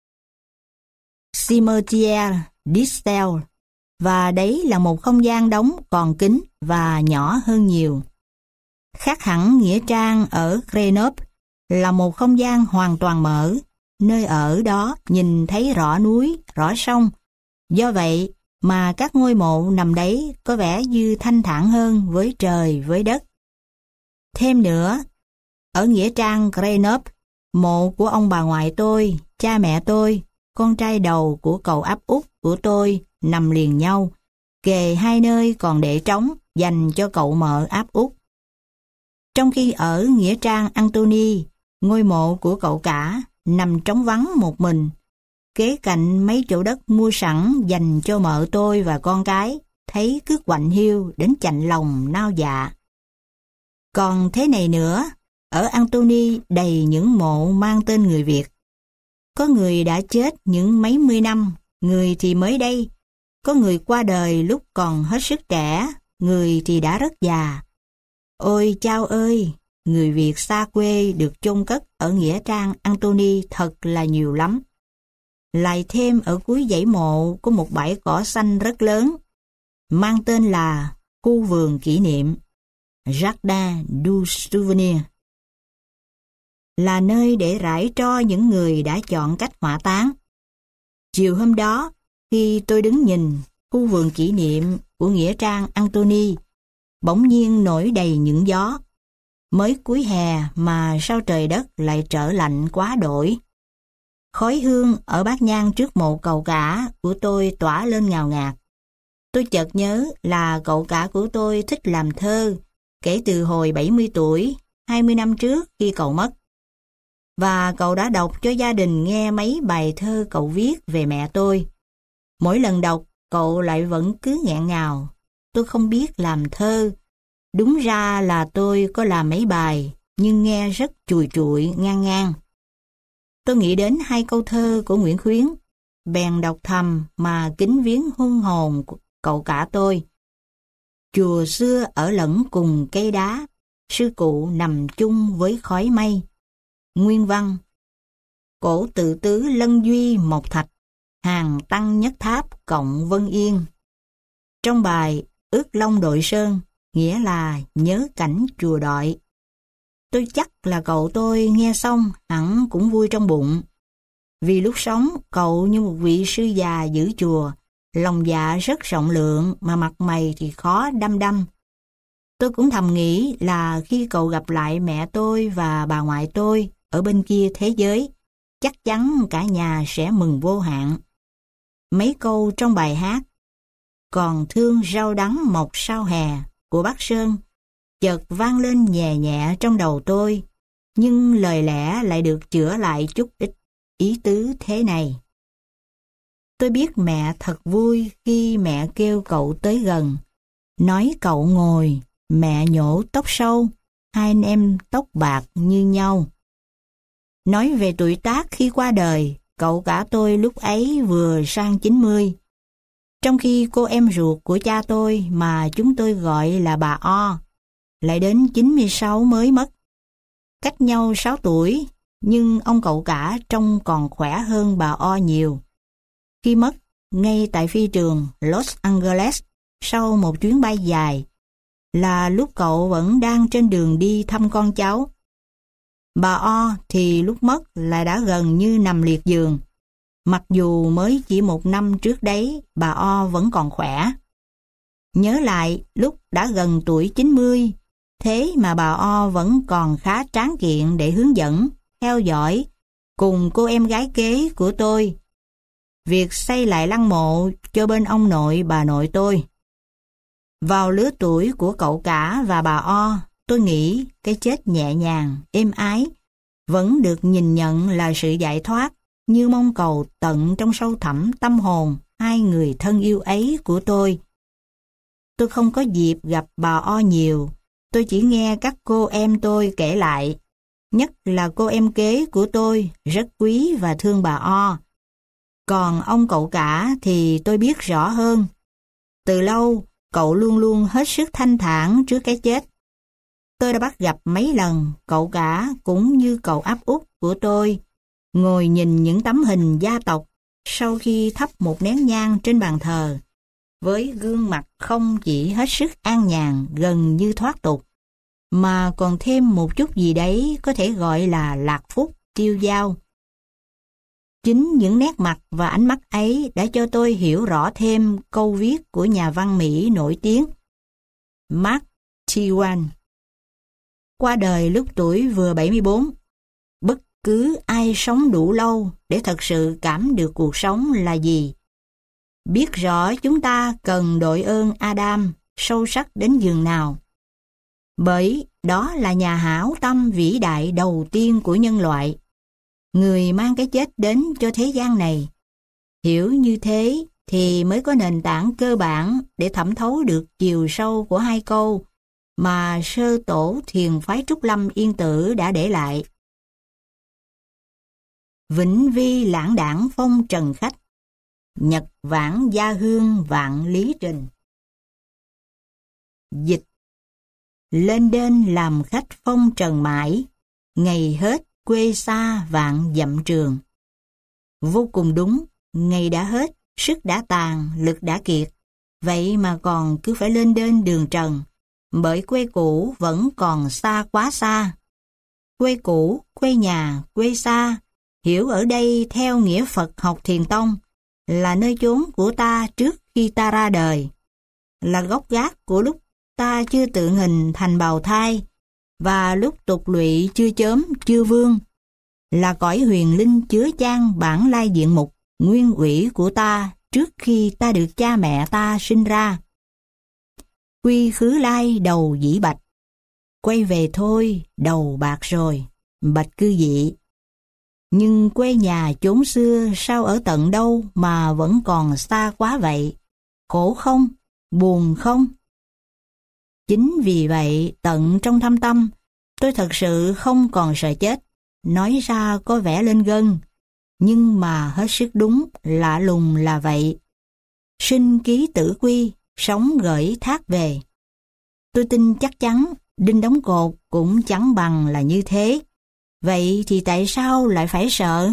S1: Cimetière d'Istel, và đấy là một không gian đóng còn kín và nhỏ hơn nhiều. Khác hẳn nghĩa trang ở Grenoble là một không gian hoàn toàn mở, nơi ở đó nhìn thấy rõ núi, rõ sông. Do vậy mà các ngôi mộ nằm đấy có vẻ như thanh thản hơn với trời với đất. Thêm nữa, ở nghĩa trang Grenoble, mộ của ông bà ngoại tôi, cha mẹ tôi, con trai đầu của cậu áp út của tôi nằm liền nhau, kề hai nơi còn để trống dành cho cậu mợ áp út. Trong khi ở nghĩa trang Antony, ngôi mộ của cậu cả nằm trống vắng một mình, kế cạnh mấy chỗ đất mua sẵn dành cho mợ tôi và con cái, thấy cứ quạnh hiu đến chạnh lòng nao dạ. Còn thế này nữa, ở Antony đầy những mộ mang tên người Việt. Có người đã chết những mấy mươi năm, người thì mới đây. Có người qua đời lúc còn hết sức trẻ, người thì đã rất già. Ôi chao ơi, người Việt xa quê được chôn cất ở nghĩa trang Antony thật là nhiều lắm. Lại thêm ở cuối dãy mộ có một bãi cỏ xanh rất lớn, mang tên là khu vườn kỷ niệm, Jardin du Souvenir, là nơi để rải tro những người đã chọn cách hỏa táng. Chiều hôm đó, khi tôi đứng nhìn khu vườn kỷ niệm của nghĩa trang Antony, bỗng nhiên nổi đầy những gió. Mới cuối hè mà sao trời đất lại trở lạnh quá đổi. Khói hương ở bát nhang trước mộ cậu cả của tôi tỏa lên ngào ngạt. Tôi chợt nhớ là cậu cả của tôi thích làm thơ kể từ hồi 70 tuổi, 20 năm trước khi cậu mất. Và cậu đã đọc cho gia đình nghe mấy bài thơ cậu viết về mẹ tôi. Mỗi lần đọc, cậu lại vẫn cứ nghẹn ngào. Tôi không biết làm thơ. Đúng ra là tôi có làm mấy bài, nhưng nghe rất chùi chụi, ngang ngang. Tôi nghĩ đến hai câu thơ của Nguyễn Khuyến, bèn đọc thầm mà kính viếng hương hồn của cậu cả tôi. Chùa xưa ở lẫn cùng cây đá, sư cụ nằm chung với khói mây. Nguyên văn: cổ tự tứ lân duy một thạch, hàng tăng nhất tháp cộng vân yên. Trong bài Ước Long Đội Sơn, nghĩa là nhớ cảnh chùa Đội. Tôi chắc là cậu tôi nghe xong hẳn cũng vui trong bụng. Vì lúc sống cậu như một vị sư già giữ chùa, lòng dạ rất rộng lượng mà mặt mày thì khó đăm đăm. Tôi cũng thầm nghĩ là khi cậu gặp lại mẹ tôi và bà ngoại tôi ở bên kia thế giới, chắc chắn cả nhà sẽ mừng vô hạn. Mấy câu trong bài hát Còn thương rau đắng mọc sau hè của Bác Sơn chợt vang lên nhẹ nhẹ trong đầu tôi, nhưng lời lẽ lại được chữa lại chút ít ý tứ thế này. Tôi biết mẹ thật vui khi mẹ kêu cậu tới gần, nói cậu ngồi, mẹ nhổ tóc sâu, hai anh em tóc bạc như nhau. Nói về tuổi tác khi qua đời, cậu cả tôi lúc ấy vừa sang 90. Trong khi cô em ruột của cha tôi mà chúng tôi gọi là bà O, lại đến 96 mới mất. Cách nhau 6 tuổi, nhưng ông cậu cả trông còn khỏe hơn bà O nhiều. Khi mất, ngay tại phi trường Los Angeles, sau một chuyến bay dài, là lúc cậu vẫn đang trên đường đi thăm con cháu. Bà O thì lúc mất là đã gần như nằm liệt giường. Mặc dù mới chỉ 1 năm trước đấy, bà O vẫn còn khỏe. Nhớ lại lúc đã gần tuổi 90, thế mà bà O vẫn còn khá tráng kiện để hướng dẫn, theo dõi, cùng cô em gái kế của tôi, việc xây lại lăng mộ cho bên ông nội bà nội tôi. Vào lứa tuổi của cậu cả và bà O, tôi nghĩ cái chết nhẹ nhàng, êm ái, vẫn được nhìn nhận là sự giải thoát, như mong cầu tận trong sâu thẳm tâm hồn hai người thân yêu ấy của tôi. Tôi không có dịp gặp bà O nhiều, tôi chỉ nghe các cô em tôi kể lại, nhất là cô em kế của tôi rất quý và thương bà O. Còn ông cậu cả thì tôi biết rõ hơn. Từ lâu, cậu luôn luôn hết sức thanh thản trước cái chết. Tôi đã bắt gặp mấy lần cậu cả cũng như cậu áp út của tôi, ngồi nhìn những tấm hình gia tộc sau khi thắp một nén nhang trên bàn thờ, với gương mặt không chỉ hết sức an nhàn gần như thoát tục, mà còn thêm một chút gì đấy có thể gọi là lạc phúc, tiêu dao. Chính những nét mặt và ánh mắt ấy đã cho tôi hiểu rõ thêm câu viết của nhà văn Mỹ nổi tiếng Mark Twain. Qua đời lúc tuổi vừa 74, bất cứ ai sống đủ lâu để thật sự cảm được cuộc sống là gì, biết rõ chúng ta cần đội ơn Adam sâu sắc đến giường nào. Bởi đó là nhà hảo tâm vĩ đại đầu tiên của nhân loại, người mang cái chết đến cho thế gian này. Hiểu như thế thì mới có nền tảng cơ bản để thẩm thấu được chiều sâu của hai câu mà sơ tổ thiền phái Trúc Lâm Yên Tử đã để lại. Vĩnh vi lãng đãng phong trần khách, nhật vãng gia hương vạn lý trình. Dịch: lên đên làm khách phong trần mãi, ngày hết quê xa vạn dặm trường. Vô cùng đúng, ngày đã hết, sức đã tàn, lực đã kiệt, vậy mà còn cứ phải lên đên đường trần, bởi quê cũ vẫn còn xa quá xa. Quê cũ, quê nhà, quê xa, hiểu ở đây theo nghĩa Phật học Thiền Tông, là nơi chốn của ta trước khi ta ra đời, là gốc gác của lúc ta chưa tự hình thành bào thai, và lúc tục lụy chưa chớm, chưa vương, là cõi huyền linh chứa chan bản lai diện mục, nguyên ủy của ta trước khi ta được cha mẹ ta sinh ra. Quy khứ lai đầu dĩ bạch, quay về thôi đầu bạc rồi, bạch cư dị. Nhưng quê nhà chốn xưa sao ở tận đâu mà vẫn còn xa quá vậy, khổ không, buồn không? Chính vì vậy tận trong thâm tâm, tôi thật sự không còn sợ chết, nói ra có vẻ lên gân, nhưng mà hết sức đúng, lạ lùng là vậy. Sinh ký tử quy, sống gửi thác về. Tôi tin chắc chắn, đinh đóng cột cũng chẳng bằng là như thế. Vậy thì tại sao lại phải sợ?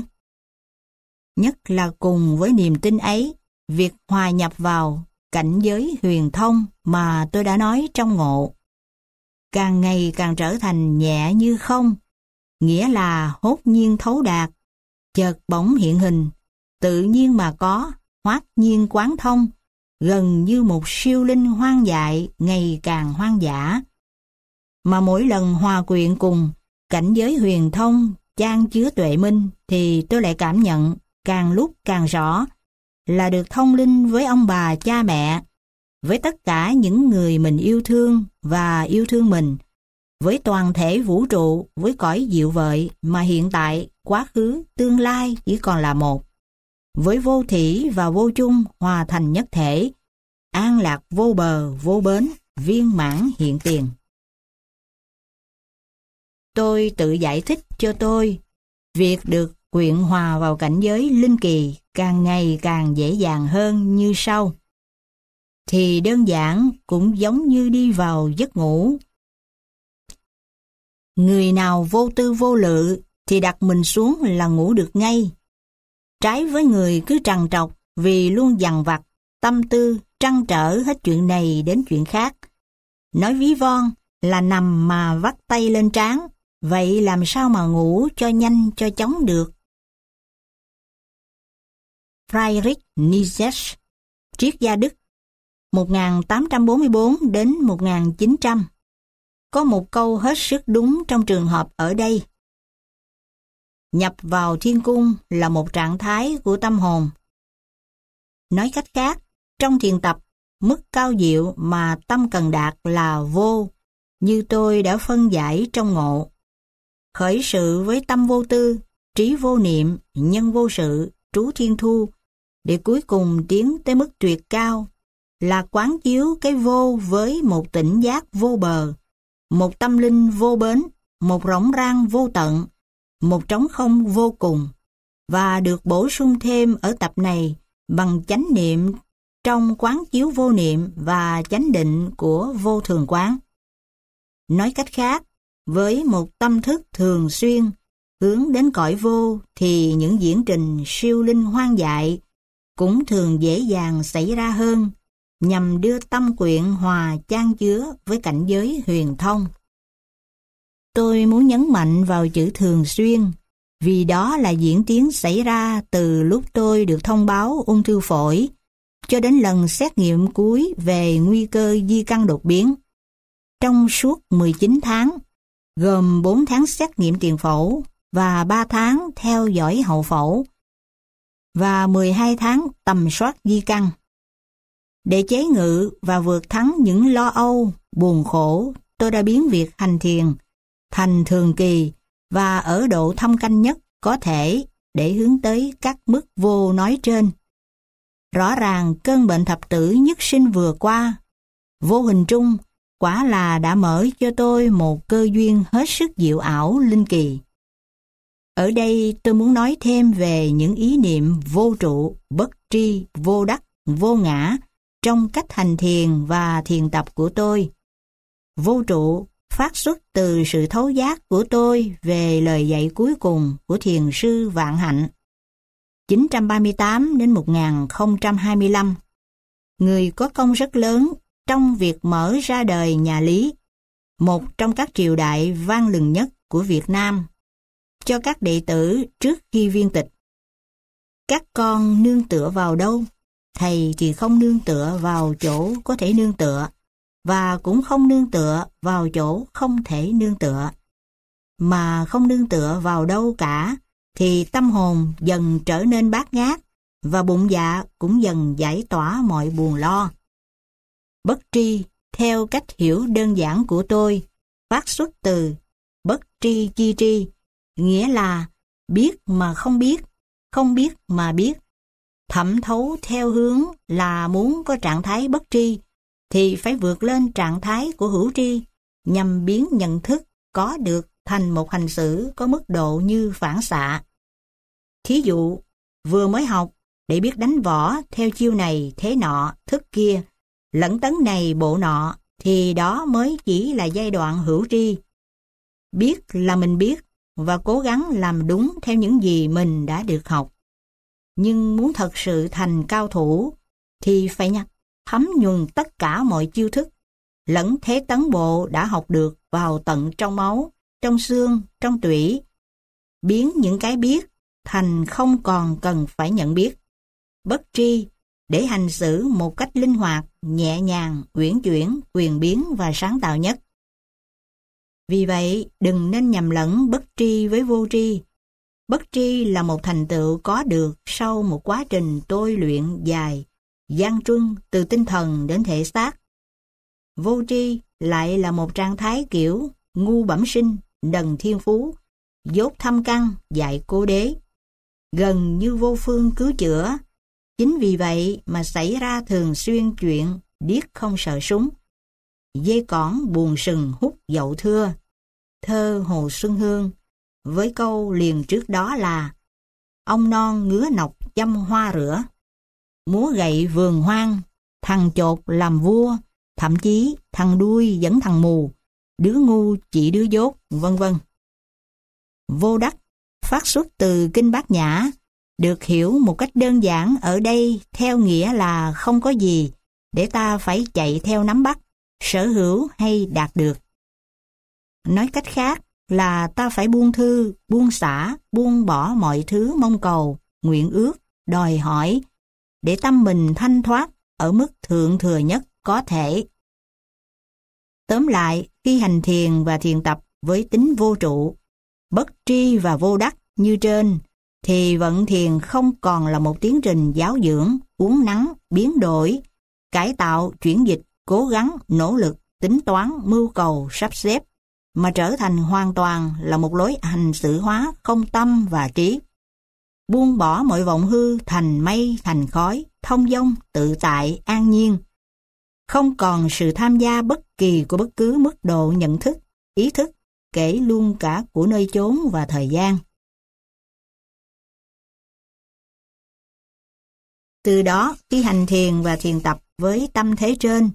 S1: Nhất là cùng với niềm tin ấy, việc hòa nhập vào cảnh giới huyền thông mà tôi đã nói trong ngộ, càng ngày càng trở thành nhẹ như không, nghĩa là hốt nhiên thấu đạt, chợt bỗng hiện hình, tự nhiên mà có, hoát nhiên quán thông, gần như một siêu linh hoang dại ngày càng hoang dã. Mà mỗi lần hòa quyện cùng cảnh giới huyền thông chan chứa tuệ minh thì tôi lại cảm nhận càng lúc càng rõ là được thông linh với ông bà cha mẹ, với tất cả những người mình yêu thương và yêu thương mình, với toàn thể vũ trụ, với cõi diệu vợi mà hiện tại, quá khứ, tương lai chỉ còn là một, với vô thỉ và vô chung hòa thành nhất thể, an lạc vô bờ, vô bến, viên mãn hiện tiền. Tôi tự giải thích cho tôi, việc được quyện hòa vào cảnh giới linh kỳ càng ngày càng dễ dàng hơn như sau. Thì đơn giản cũng giống như đi vào giấc ngủ. Người nào vô tư vô lự thì đặt mình xuống là ngủ được ngay. Trái với người cứ trằn trọc vì luôn dằn vặt, tâm tư, trăn trở hết chuyện này đến chuyện khác. Nói ví von là nằm mà vắt tay lên trán, vậy làm sao mà ngủ cho nhanh cho chóng được? Friedrich Nietzsche, triết gia Đức, 1844 đến 1900, có một câu hết sức đúng trong trường hợp ở đây. Nhập vào thiên cung là một trạng thái của tâm hồn. Nói cách khác, trong thiền tập, mức cao diệu mà tâm cần đạt là vô, như tôi đã phân giải trong ngộ. Khởi sự với tâm vô tư, trí vô niệm, nhân vô sự, trú thiên thu, để cuối cùng tiến tới mức tuyệt cao, là quán chiếu cái vô với một tỉnh giác vô bờ, một tâm linh vô bến, một rỗng rang vô tận, một trống không vô cùng. và được bổ sung thêm ở tập này bằng chánh niệm trong quán chiếu vô niệm và chánh định của vô thường quán. Nói cách khác, với một tâm thức thường xuyên hướng đến cõi vô thì những diễn trình siêu linh hoang dại cũng thường dễ dàng xảy ra hơn, nhằm đưa tâm quyện hòa chan chứa với cảnh giới huyền thông. Tôi muốn nhấn mạnh vào chữ thường xuyên, vì đó là diễn tiến xảy ra từ lúc tôi được thông báo ung thư phổi cho đến lần xét nghiệm cuối về nguy cơ di căn đột biến. Trong suốt 19 tháng, gồm 4 tháng xét nghiệm tiền phẫu và 3 tháng theo dõi hậu phẫu và 12 tháng tầm soát di căn. Để chế ngự và vượt thắng những lo âu, buồn khổ, tôi đã biến việc hành thiền thành thường kỳ và ở độ thâm canh nhất có thể để hướng tới các mức vô nói trên. Rõ ràng cơn bệnh thập tử nhất sinh vừa qua, vô hình trung, quả là đã mở cho tôi một cơ duyên hết sức diệu ảo linh kỳ. Ở đây tôi muốn nói thêm về những ý niệm vô trụ, bất tri, vô đắc, vô ngã trong cách hành thiền và thiền tập của tôi. Vô trụ phát xuất từ sự thấu giác của tôi về lời dạy cuối cùng của thiền sư Vạn Hạnh 938 đến 1025. Người có công rất lớn trong việc mở ra đời nhà Lý, một trong các triều đại vang lừng nhất của Việt Nam, cho các đệ tử trước khi viên tịch. Các con nương tựa vào đâu? Thầy thì không nương tựa vào chỗ có thể nương tựa, và cũng không nương tựa vào chỗ không thể nương tựa. Mà không nương tựa vào đâu cả, thì tâm hồn dần trở nên bát ngát, và bụng dạ cũng dần giải tỏa mọi buồn lo. Bất tri, theo cách hiểu đơn giản của tôi, phát xuất từ bất tri chi tri, nghĩa là biết mà không biết, không biết mà biết. Thẩm thấu theo hướng là muốn có trạng thái bất tri, thì phải vượt lên trạng thái của hữu tri, nhằm biến nhận thức có được thành một hành xử có mức độ như phản xạ. Thí dụ, vừa mới học để biết đánh võ theo chiêu này thế nọ, thức kia, lẫn tấn này bộ nọ, thì đó mới chỉ là giai đoạn hữu tri. Biết là mình biết và cố gắng làm đúng theo những gì mình đã được học. Nhưng muốn thật sự thành cao thủ thì phải thấm nhuần tất cả mọi chiêu thức, lẫn thế tấn bộ đã học được vào tận trong máu, trong xương, trong tủy, biến những cái biết thành không còn cần phải nhận biết. Bất tri để hành xử một cách linh hoạt, nhẹ nhàng, uyển chuyển, quyền biến và sáng tạo nhất. Vì vậy, đừng nên nhầm lẫn bất tri với vô tri. Bất tri là một thành tựu có được sau một quá trình tôi luyện dài, gian truân từ tinh thần đến thể xác. Vô tri lại là một trạng thái kiểu ngu bẩm sinh, đần thiên phú, dốt thâm căn, dại cô đế, gần như vô phương cứu chữa. Chính vì vậy mà xảy ra thường xuyên chuyện điếc không sợ súng, dê cỏn buồn sừng hút dậu thưa. Thơ Hồ Xuân Hương với câu liền trước đó là ông non ngứa nọc chăm hoa rửa, múa gậy vườn hoang, thằng chột làm vua, thậm chí thằng đuôi dẫn thằng mù, đứa ngu chỉ đứa dốt, vân vân. Vô đắc phát xuất từ Kinh Bát Nhã, được hiểu một cách đơn giản ở đây theo nghĩa là không có gì để ta phải chạy theo nắm bắt, sở hữu hay đạt được. Nói cách khác là ta phải buông thư, buông xả, buông bỏ mọi thứ mong cầu, nguyện ước, đòi hỏi, để tâm mình thanh thoát ở mức thượng thừa nhất có thể. Tóm lại, khi hành thiền và thiền tập với tính vô trụ, bất tri và vô đắc như trên, thì vận thiền không còn là một tiến trình giáo dưỡng, uốn nắn, biến đổi, cải tạo, chuyển dịch, cố gắng, nỗ lực, tính toán, mưu cầu, sắp xếp, mà trở thành hoàn toàn là một lối hành xử hóa không tâm và trí. Buông bỏ mọi vọng hư thành mây, thành khói, thông dong, tự tại, an nhiên. Không còn sự tham gia bất kỳ của bất cứ mức độ nhận thức, ý thức, kể luôn cả của nơi chốn và thời gian. Từ đó, khi hành thiền và thiền tập với tâm thế trên,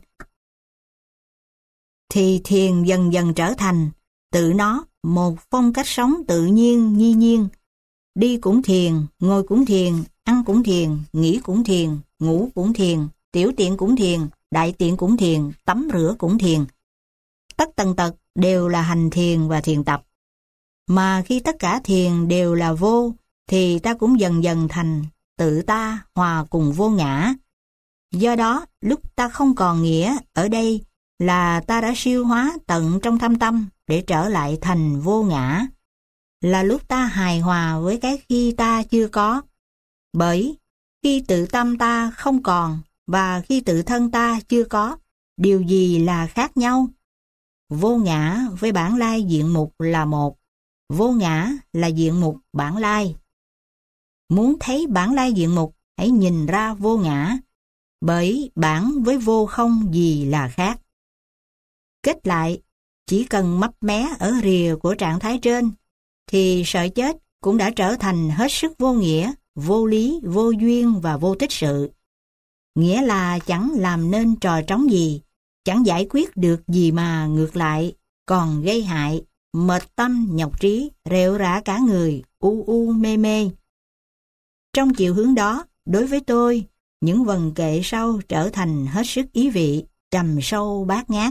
S1: thì thiền dần dần trở thành tự nó một phong cách sống tự nhiên, nhi nhiên. Đi cũng thiền, ngồi cũng thiền, ăn cũng thiền, nghỉ cũng thiền, ngủ cũng thiền, tiểu tiện cũng thiền, đại tiện cũng thiền, tắm rửa cũng thiền. Tất tần tật đều là hành thiền và thiền tập. Mà khi tất cả thiền đều là vô, thì ta cũng dần dần thành tự ta hòa cùng vô ngã. Do đó, lúc ta không còn nghĩa ở đây là ta đã siêu hóa tận trong thâm tâm để trở lại thành vô ngã. Là lúc ta hài hòa với cái khi ta chưa có. Bởi khi tự tâm ta không còn và khi tự thân ta chưa có, điều gì là khác nhau? Vô ngã với bản lai diện mục là một. Vô ngã là diện mục bản lai. Muốn thấy bản lai diện mục, hãy nhìn ra vô ngã. Bởi bản với vô không gì là khác. Kết lại, chỉ cần mấp mé ở rìa của trạng thái trên, thì sợ chết cũng đã trở thành hết sức vô nghĩa, vô lý, vô duyên và vô tích sự. Nghĩa là chẳng làm nên trò trống gì, chẳng giải quyết được gì mà ngược lại, còn gây hại, mệt tâm, nhọc trí, rệu rã cả người, u mê mê. Trong chiều hướng đó, đối với tôi, những vần kệ sau trở thành hết sức ý vị, trầm sâu bát ngát.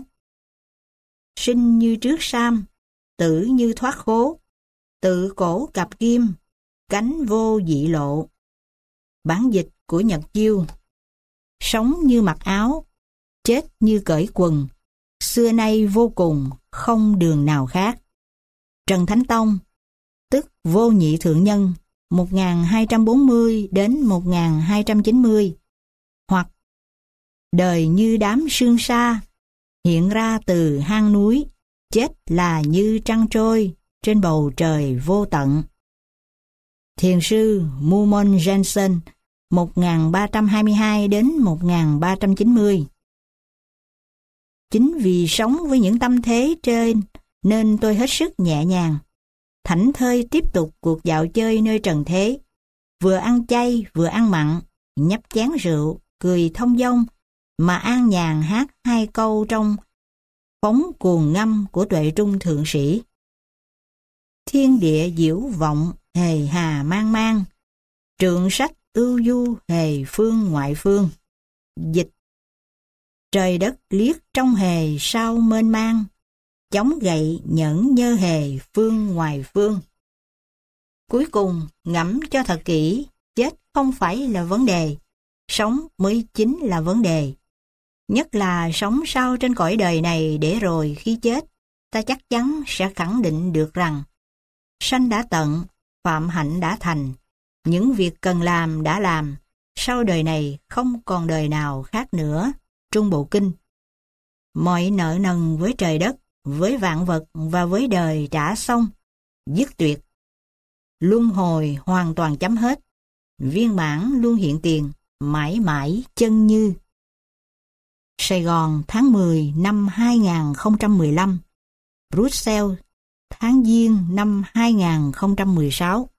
S1: Sinh như trước sam, tử như thoát khố, tự cổ cặp kim, cánh vô dị lộ. Bản dịch của Nhật Chiêu. Sống như mặc áo, chết như cởi quần, xưa nay vô cùng, không đường nào khác. Trần Thánh Tông, tức Vô Nhị Thượng Nhân, 1240 đến 1290, hoặc đời như đám sương sa, hiện ra từ hang núi, chết là như trăng trôi trên bầu trời vô tận. Thiền sư Mumon Jensen, 1322 đến 1390. Chính vì sống với những tâm thế trên nên tôi hết sức nhẹ nhàng, thảnh thơi tiếp tục cuộc dạo chơi nơi trần thế, vừa ăn chay vừa ăn mặn, nhấp chén rượu, cười thông dong, mà an nhàn hát 2 câu trong phóng cuồng ngâm của Tuệ Trung Thượng Sĩ. Thiên địa diễu vọng hề hà mang mang, trượng sách ưu du hề phương ngoại phương. Dịch: trời đất liếc trong hề sao mênh mang, chống gậy nhẫn nhơ hề phương ngoài phương. Cuối cùng ngẫm cho thật kỹ, chết không phải là vấn đề, sống mới chính là vấn đề. Nhất là sống sau trên cõi đời này, để rồi khi chết, ta chắc chắn sẽ khẳng định được rằng sanh đã tận, phạm hạnh đã thành, những việc cần làm đã làm, sau đời này không còn đời nào khác nữa. Trung Bộ Kinh. Mọi nợ nần với trời đất, với vạn vật và với đời trả xong, dứt tuyệt. Luân hồi hoàn toàn chấm hết, viên mãn luôn hiện tiền, mãi mãi chân như. Sài Gòn tháng 10 năm 2015, Brussels tháng Giêng năm 2016.